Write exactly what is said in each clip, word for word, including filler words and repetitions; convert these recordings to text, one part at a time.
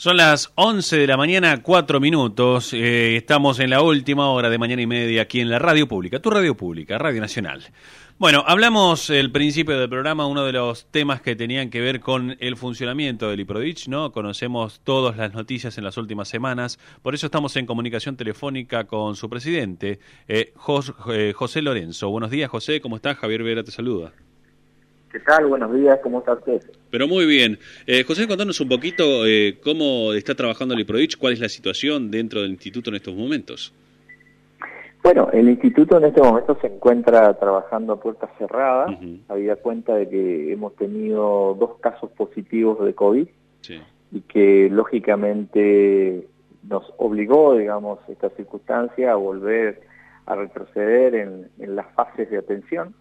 Son las once de la mañana, cuatro minutos. Eh, estamos en la última hora de Mañana y Media aquí en la radio pública, tu radio pública, Radio Nacional. Bueno, hablamos al principio del programa, uno de los temas que tenían que ver con el funcionamiento del IPRODICH, ¿no? Conocemos todas las noticias en las últimas semanas, por eso estamos en comunicación telefónica con su presidente, eh, Jos, eh, José Lorenzo. Buenos días, José, ¿cómo estás? Javier Vera te saluda. ¿Qué tal? Buenos días, ¿cómo está usted? Pero muy bien. Eh, José, contanos un poquito eh, cómo está trabajando el IPRODICH, cuál es la situación dentro del instituto en estos momentos. Bueno, el instituto en este momento se encuentra trabajando a puertas cerradas, Uh-huh. habida cuenta de que hemos tenido dos casos positivos de COVID, Sí. y que lógicamente nos obligó, digamos, esta circunstancia a volver a retroceder en, en las fases de atención,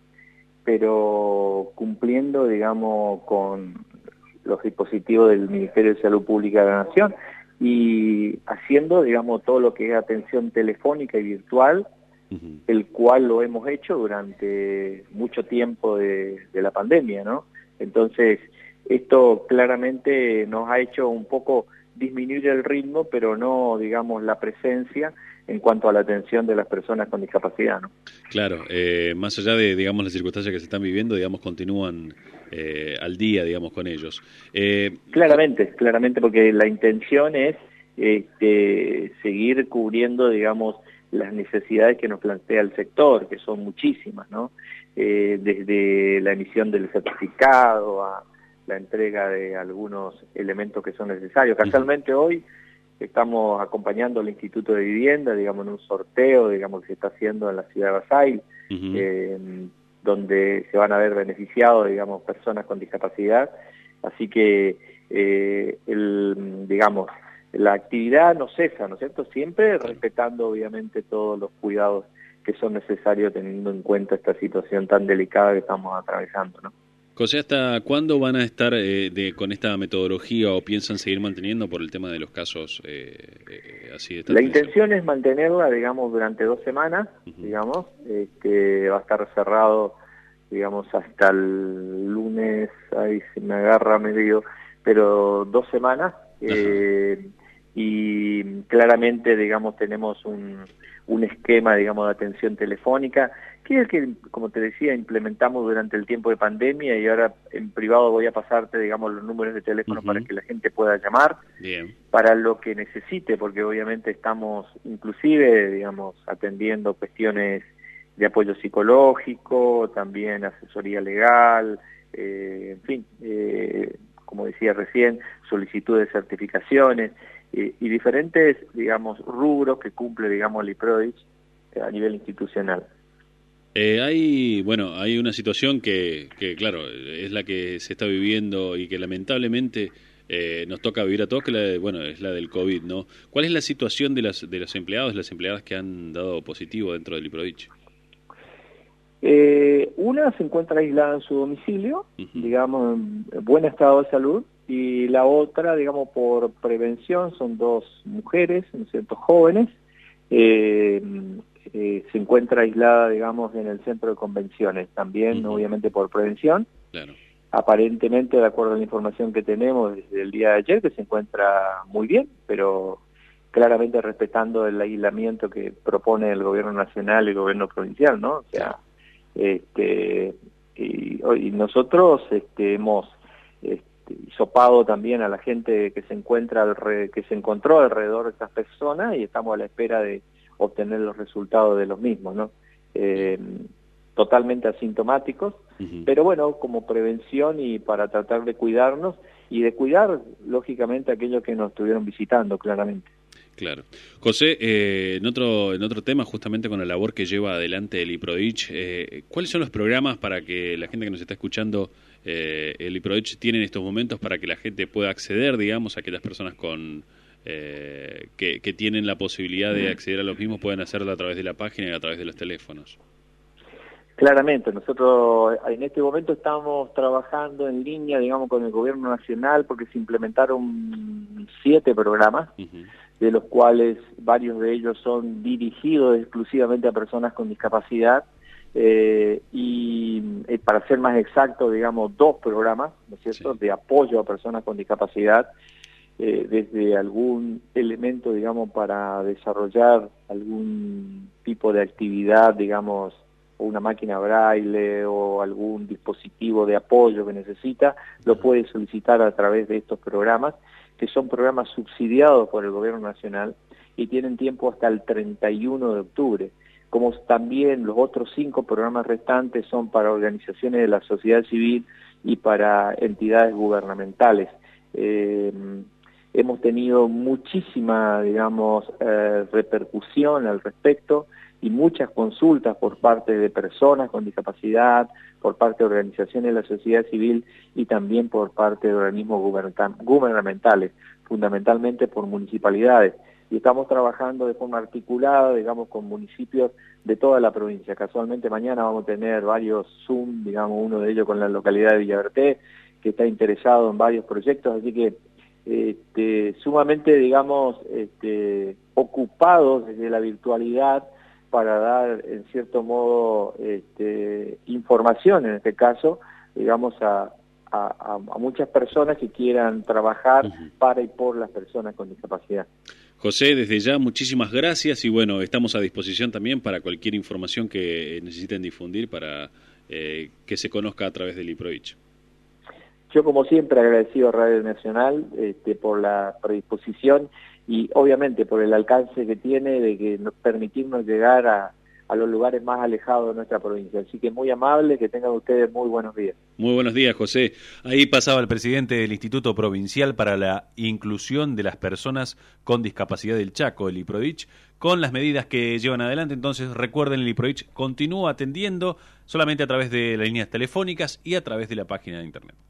pero cumpliendo, digamos, con los dispositivos del Ministerio de Salud Pública de la Nación y haciendo, digamos, todo lo que es atención telefónica y virtual, uh-huh. el cual lo hemos hecho durante mucho tiempo de, de la pandemia, ¿no? Entonces, esto claramente nos ha hecho un poco disminuir el ritmo, pero no, digamos, la presencia en cuanto a la atención de las personas con discapacidad, ¿no? Claro, eh, más allá de, digamos, las circunstancias que se están viviendo, digamos, continúan eh, al día, digamos, con ellos. Eh, claramente, claramente, porque la intención es este, seguir cubriendo, digamos, las necesidades que nos plantea el sector, que son muchísimas, ¿no? Eh, desde la emisión del certificado a la entrega de algunos elementos que son necesarios. Casualmente hoy estamos acompañando al Instituto de Vivienda, digamos, en un sorteo, digamos, que se está haciendo en la ciudad de Basay, uh-huh. eh, donde se van a ver beneficiados, digamos, personas con discapacidad. Así que, eh, el, digamos, la actividad no cesa, ¿no es cierto? Siempre respetando, obviamente, todos los cuidados que son necesarios teniendo en cuenta esta situación tan delicada que estamos atravesando, ¿no? José, ¿hasta cuándo van a estar eh, de, con esta metodología o piensan seguir manteniendo por el tema de los casos eh, eh, así de esta La intención es mantenerla, digamos, durante dos semanas, uh-huh. digamos, eh, que va a estar cerrado, digamos, hasta el lunes, ahí se me agarra medio, pero dos semanas, eh, y claramente, digamos, tenemos un, un esquema, digamos, de atención telefónica, que es el que, como te decía, implementamos durante el tiempo de pandemia, y ahora en privado voy a pasarte, digamos, los números de teléfono uh-huh. para que la gente pueda llamar. Bien. Para lo que necesite, porque obviamente estamos inclusive, digamos, atendiendo cuestiones de apoyo psicológico, también asesoría legal, eh, en fin, eh, como decía recién, solicitud de certificaciones eh, y diferentes, digamos, rubros que cumple, digamos, el IPRODICH eh, a nivel institucional. Eh, hay, bueno, hay una situación que, que, claro, es la que se está viviendo y que lamentablemente eh, nos toca vivir a todos, que la de, bueno, es la del COVID, ¿no? ¿Cuál es la situación de las de los empleados, de las empleadas que han dado positivo dentro del IPRODICH? Eh, una se encuentra aislada en su domicilio, uh-huh. digamos, en buen estado de salud, y la otra, digamos, por prevención, son dos mujeres, ¿no es cierto?, jóvenes, eh, eh, se encuentra aislada, digamos, en el centro de convenciones, también, uh-huh. obviamente, por prevención. Claro. Aparentemente, de acuerdo a la información que tenemos desde el día de ayer, que se encuentra muy bien, pero claramente respetando el aislamiento que propone el gobierno nacional y el gobierno provincial, ¿no? O sea, este y, y nosotros este, hemos este, hisopado también a la gente que se encuentra alre, que se encontró alrededor de estas personas, y estamos a la espera de obtener los resultados de los mismos, ¿no? Eh, totalmente asintomáticos, uh-huh. pero bueno, como prevención y para tratar de cuidarnos y de cuidar, lógicamente, a aquellos que nos estuvieron visitando, claramente. Claro. José, eh, en otro en otro tema, justamente con la labor que lleva adelante el IPRODICH, eh, ¿cuáles son los programas para que la gente que nos está escuchando, eh, el IPRODICH tiene en estos momentos para que la gente pueda acceder, digamos, a aquellas personas con eh, que, que tienen la posibilidad de acceder a los mismos puedan hacerlo a través de la página y a través de los teléfonos? Claramente, nosotros en este momento estamos trabajando en línea, digamos, con el gobierno nacional, porque se implementaron siete programas, uh-huh. de los cuales varios de ellos son dirigidos exclusivamente a personas con discapacidad, eh, y eh, para ser más exacto, digamos, dos programas, ¿no es cierto?, sí. de apoyo a personas con discapacidad, eh, desde algún elemento, digamos, para desarrollar algún tipo de actividad, digamos, o una máquina braille o algún dispositivo de apoyo que necesita, lo puede solicitar a través de estos programas, que son programas subsidiados por el Gobierno Nacional y tienen tiempo hasta el treinta y uno de octubre. Como también los otros cinco programas restantes son para organizaciones de la sociedad civil y para entidades gubernamentales. Eh, hemos tenido muchísima, digamos, eh, repercusión al respecto y muchas consultas por parte de personas con discapacidad, por parte de organizaciones de la sociedad civil y también por parte de organismos gubernamentales, fundamentalmente por municipalidades. Y estamos trabajando de forma articulada, digamos, con municipios de toda la provincia. Casualmente mañana vamos a tener varios Zoom, digamos, uno de ellos con la localidad de Villaberté, que está interesado en varios proyectos, así que este, sumamente, digamos, este, ocupados desde la virtualidad para dar, en cierto modo, este, información, en este caso, digamos, a, a, a muchas personas que quieran trabajar uh-huh. para y por las personas con discapacidad. José, desde ya muchísimas gracias y bueno, estamos a disposición también para cualquier información que necesiten difundir para eh, que se conozca a través del IPROICH. Yo, como siempre, agradecido a Radio Nacional este, por la predisposición y obviamente por el alcance que tiene de que nos permitirnos llegar a, a los lugares más alejados de nuestra provincia. Así que muy amable, que tengan ustedes muy buenos días. Muy buenos días, José. Ahí pasaba el presidente del Instituto Provincial para la Inclusión de las Personas con Discapacidad del Chaco, el IPROICH, con las medidas que llevan adelante. Entonces, recuerden, el IPROICH continúa atendiendo solamente a través de las líneas telefónicas y a través de la página de internet.